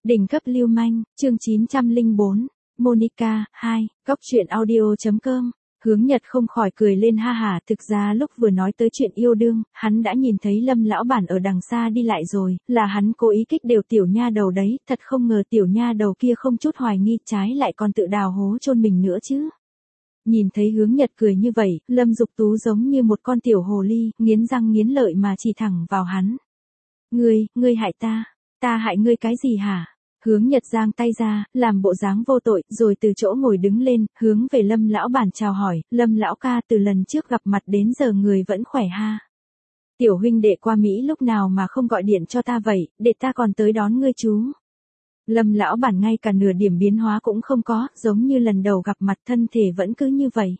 Đỉnh cấp lưu manh, chương 904, Monica, 2, góc truyện audio.com. Hướng Nhật không khỏi cười lên ha hả, thực ra lúc vừa nói tới chuyện yêu đương, hắn đã nhìn thấy Lâm lão bản ở đằng xa đi lại rồi, là hắn cố ý kích đều tiểu nha đầu đấy, thật không ngờ tiểu nha đầu kia không chút hoài nghi, trái lại còn tự đào hố chôn mình nữa chứ. Nhìn thấy Hướng Nhật cười như vậy, Lâm Dục Tú giống như một con tiểu hồ ly, nghiến răng nghiến lợi mà chỉ thẳng vào hắn. Ngươi hại ta hại ngươi cái gì hả? Hướng Nhật giang tay ra, làm bộ dáng vô tội, rồi từ chỗ ngồi đứng lên, hướng về Lâm lão bản chào hỏi, Lâm lão ca, từ lần trước gặp mặt đến giờ người vẫn khỏe ha. Tiểu huynh đệ qua Mỹ lúc nào mà không gọi điện cho ta vậy, để ta còn tới đón ngươi chú. Lâm lão bản ngay cả nửa điểm biến hóa cũng không có, giống như lần đầu gặp mặt, thân thể vẫn cứ như vậy.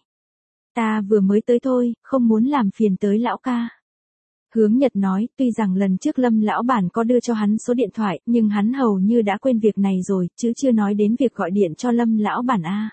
Ta vừa mới tới thôi, không muốn làm phiền tới lão ca. Hướng Nhật nói, tuy rằng lần trước Lâm lão bản có đưa cho hắn số điện thoại, nhưng hắn hầu như đã quên việc này rồi, chứ chưa nói đến việc gọi điện cho Lâm lão bản a.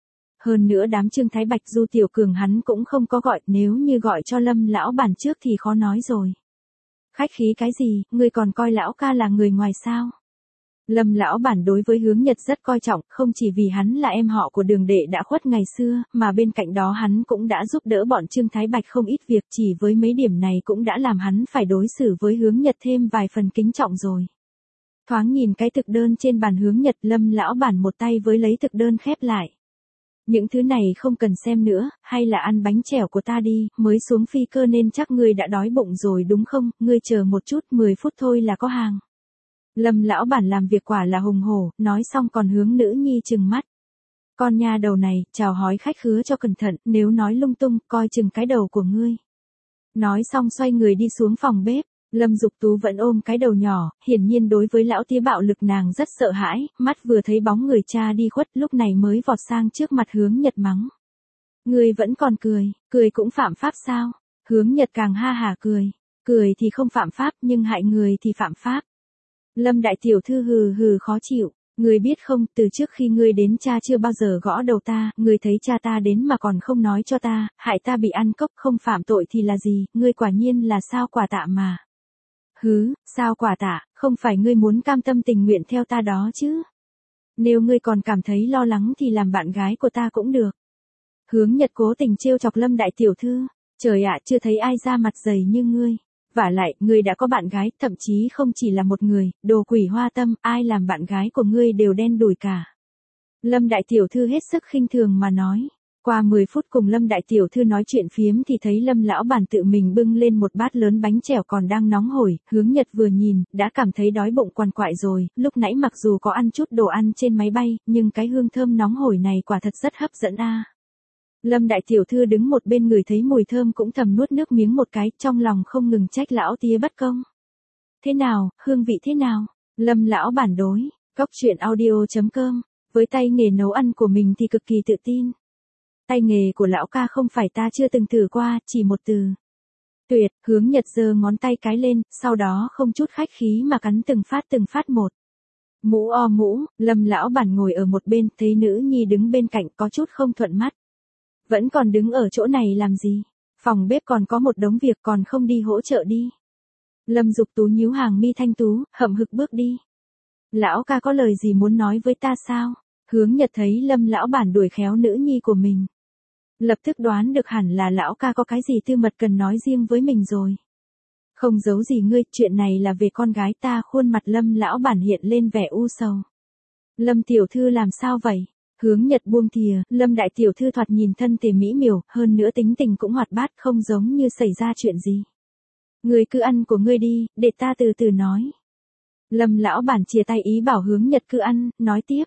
Hơn nữa đám Trương Thái Bạch Du Tiểu Cường hắn cũng không có gọi, nếu như gọi cho Lâm lão bản trước thì khó nói rồi. Khách khí cái gì, ngươi còn coi lão ca là người ngoài sao? Lâm lão bản đối với Hướng Nhật rất coi trọng, không chỉ vì hắn là em họ của Đường đệ đã khuất ngày xưa, mà bên cạnh đó hắn cũng đã giúp đỡ bọn Trương Thái Bạch không ít việc, chỉ với mấy điểm này cũng đã làm hắn phải đối xử với Hướng Nhật thêm vài phần kính trọng rồi. Thoáng nhìn cái thực đơn trên bàn Hướng Nhật, Lâm lão bản một tay với lấy thực đơn khép lại. Những thứ này không cần xem nữa, hay là ăn bánh chèo của ta đi, mới xuống phi cơ nên chắc ngươi đã đói bụng rồi đúng không, ngươi chờ một chút, 10 phút thôi là có hàng. Lâm lão bản làm việc quả là hùng hổ, nói xong còn hướng nữ nhi trừng mắt. Con nha đầu này, chào hỏi khách khứa cho cẩn thận, nếu nói lung tung, coi chừng cái đầu của ngươi. Nói xong xoay người đi xuống phòng bếp, Lâm Dục Tú vẫn ôm cái đầu nhỏ, hiển nhiên đối với lão tía bạo lực nàng rất sợ hãi, mắt vừa thấy bóng người cha đi khuất lúc này mới vọt sang trước mặt Hướng Nhật mắng. Ngươi vẫn còn cười cũng phạm pháp sao? Hướng Nhật càng ha hả cười thì không phạm pháp nhưng hại người thì phạm pháp. Lâm đại tiểu thư hừ hừ khó chịu, ngươi biết không, từ trước khi ngươi đến cha chưa bao giờ gõ đầu ta, ngươi thấy cha ta đến mà còn không nói cho ta, hại ta bị ăn cốc, không phạm tội thì là gì, ngươi quả nhiên là sao quả tạ mà. Hứ, sao quả tạ, không phải ngươi muốn cam tâm tình nguyện theo ta đó chứ. Nếu ngươi còn cảm thấy lo lắng thì làm bạn gái của ta cũng được. Hướng Nhật cố tình trêu chọc Lâm đại tiểu thư, trời ạ, chưa thấy ai ra mặt dày như ngươi. Vả lại, ngươi đã có bạn gái, thậm chí không chỉ là một người, đồ quỷ hoa tâm, ai làm bạn gái của ngươi đều đen đủi cả. Lâm đại tiểu thư hết sức khinh thường mà nói. Qua 10 phút cùng Lâm đại tiểu thư nói chuyện phiếm thì thấy Lâm lão bản tự mình bưng lên một bát lớn bánh chèo còn đang nóng hổi, Hướng Nhật vừa nhìn, đã cảm thấy đói bụng quằn quại rồi, lúc nãy mặc dù có ăn chút đồ ăn trên máy bay, nhưng cái hương thơm nóng hổi này quả thật rất hấp dẫn a. Lâm đại tiểu thư đứng một bên người thấy mùi thơm cũng thầm nuốt nước miếng một cái, trong lòng không ngừng trách lão tía bất công. Thế nào, hương vị thế nào? Lâm lão bản đối, góc truyện audio.com, với tay nghề nấu ăn của mình thì cực kỳ tự tin. Tay nghề của lão ca không phải ta chưa từng thử qua, chỉ một từ. Tuyệt, Hướng Nhật giơ ngón tay cái lên, sau đó không chút khách khí mà cắn từng phát một. Mũ o mũ, Lâm lão bản ngồi ở một bên, thấy nữ nhi đứng bên cạnh có chút không thuận mắt. Vẫn còn đứng ở chỗ này làm gì? Phòng bếp còn có một đống việc còn không đi hỗ trợ đi. Lâm Dục Tú nhíu hàng mi thanh tú, hậm hực bước đi. Lão ca có lời gì muốn nói với ta sao? Hướng Nhật thấy Lâm lão bản đuổi khéo nữ nhi của mình. Lập tức đoán được hẳn là lão ca có cái gì tư mật cần nói riêng với mình rồi. Không giấu gì ngươi, chuyện này là về con gái ta, khuôn mặt Lâm lão bản hiện lên vẻ u sầu. Lâm tiểu thư làm sao vậy? Hướng Nhật buông thìa, Lâm đại tiểu thư thoạt nhìn thân thể mỹ miều, hơn nữa tính tình cũng hoạt bát, không giống như xảy ra chuyện gì. Ngươi cứ ăn của ngươi đi, để ta từ từ nói. Lâm lão bản chìa tay ý bảo Hướng Nhật cứ ăn, nói tiếp.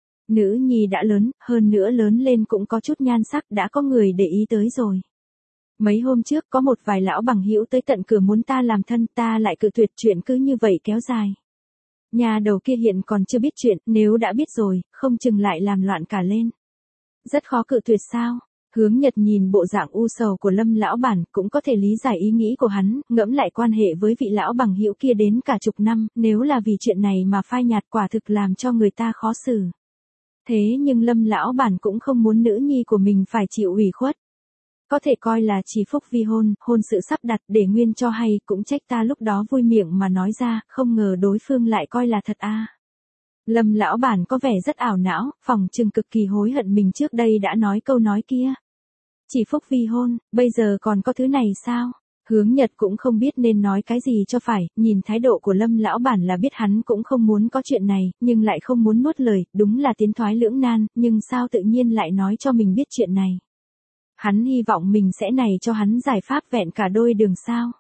Nữ nhi đã lớn, hơn nữa lớn lên cũng có chút nhan sắc, đã có người để ý tới rồi. Mấy hôm trước có một vài lão bằng hữu tới tận cửa muốn ta làm thân, ta lại cự tuyệt, chuyện cứ như vậy kéo dài. Nhà đầu kia hiện còn chưa biết chuyện, nếu đã biết rồi, không chừng lại làm loạn cả lên. Rất khó cự tuyệt sao? Hướng Nhật nhìn bộ dạng u sầu của Lâm lão bản, cũng có thể lý giải ý nghĩ của hắn, ngẫm lại quan hệ với vị lão bằng hữu kia đến cả chục năm, nếu là vì chuyện này mà phai nhạt quả thực làm cho người ta khó xử. Thế nhưng Lâm lão bản cũng không muốn nữ nhi của mình phải chịu ủy khuất. Có thể coi là chỉ phúc vi hôn, hôn sự sắp đặt, để nguyên cho hay, cũng trách ta lúc đó vui miệng mà nói ra, không ngờ đối phương lại coi là thật a. Lâm lão bản có vẻ rất ảo não, phỏng chừng cực kỳ hối hận mình trước đây đã nói câu nói kia. Chỉ phúc vi hôn, bây giờ còn có thứ này sao? Hướng Nhật cũng không biết nên nói cái gì cho phải, nhìn thái độ của Lâm lão bản là biết hắn cũng không muốn có chuyện này, nhưng lại không muốn nuốt lời, đúng là tiến thoái lưỡng nan, nhưng sao tự nhiên lại nói cho mình biết chuyện này. Hắn hy vọng mình sẽ này cho hắn giải pháp vẹn cả đôi đường sao.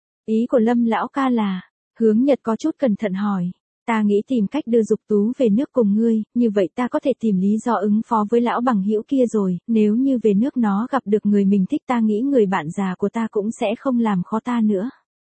Ý của Lâm lão ca là, Hướng Nhật có chút cẩn thận hỏi. Ta nghĩ tìm cách đưa Dục Tú về nước cùng ngươi, như vậy ta có thể tìm lý do ứng phó với lão bằng hữu kia rồi, nếu như về nước nó gặp được người mình thích ta nghĩ người bạn già của ta cũng sẽ không làm khó ta nữa.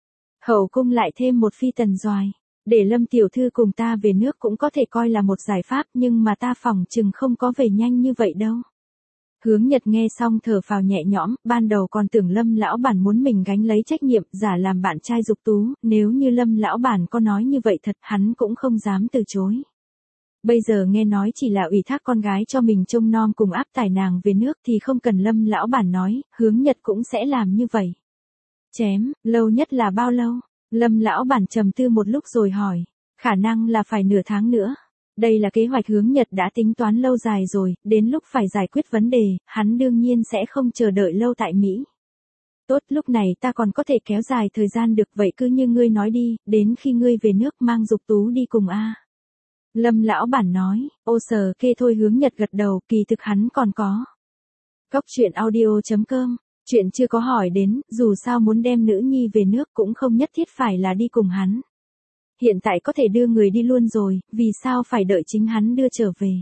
Hậu cung lại thêm một phi tần doài, để Lâm tiểu thư cùng ta về nước cũng có thể coi là một giải pháp nhưng mà ta phỏng chừng không có về nhanh như vậy đâu. Hướng Nhật nghe xong thở phào nhẹ nhõm, ban đầu còn tưởng Lâm lão bản muốn mình gánh lấy trách nhiệm, giả làm bạn trai Dục Tú, nếu như Lâm lão bản có nói như vậy thật hắn cũng không dám từ chối. Bây giờ nghe nói chỉ là ủy thác con gái cho mình trông nom cùng áp tải nàng về nước thì không cần Lâm lão bản nói, Hướng Nhật cũng sẽ làm như vậy. Chém, lâu nhất là bao lâu? Lâm lão bản trầm tư một lúc rồi hỏi, khả năng là phải nửa tháng nữa. Đây là kế hoạch Hướng Nhật đã tính toán lâu dài rồi, đến lúc phải giải quyết vấn đề, hắn đương nhiên sẽ không chờ đợi lâu tại Mỹ. Tốt, lúc này ta còn có thể kéo dài thời gian được, vậy cứ như ngươi nói đi, đến khi ngươi về nước mang Dục Tú đi cùng a. Lâm lão bản nói, ô sờ kê thôi. Hướng Nhật gật đầu, kỳ thực hắn còn có. Cóc truyện audio.com, chuyện chưa có hỏi đến, dù sao muốn đem nữ nhi về nước cũng không nhất thiết phải là đi cùng hắn. Hiện tại có thể đưa người đi luôn rồi, vì sao phải đợi chính hắn đưa trở về?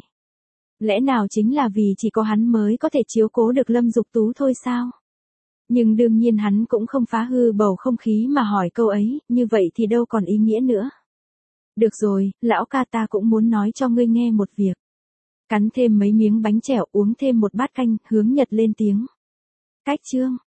Lẽ nào chính là vì chỉ có hắn mới có thể chiếu cố được Lâm Dục Tú thôi sao? Nhưng đương nhiên hắn cũng không phá hư bầu không khí mà hỏi câu ấy, như vậy thì đâu còn ý nghĩa nữa. Được rồi, lão ca ta cũng muốn nói cho ngươi nghe một việc. Cắn thêm mấy miếng bánh chèo, uống thêm một bát canh, Hướng Nhật lên tiếng. Cách chương.